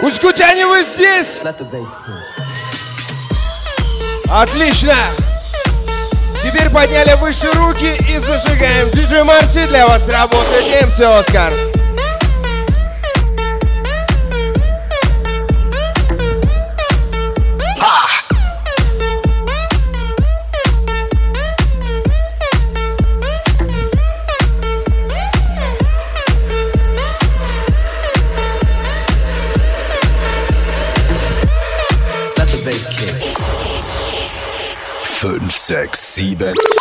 Ускутяне, вы здесь? Отлично! Теперь подняли выше руки и зажигаем. Диджей Марти для вас работает. МС Оскар. Let the bass kick. 5, 6, 7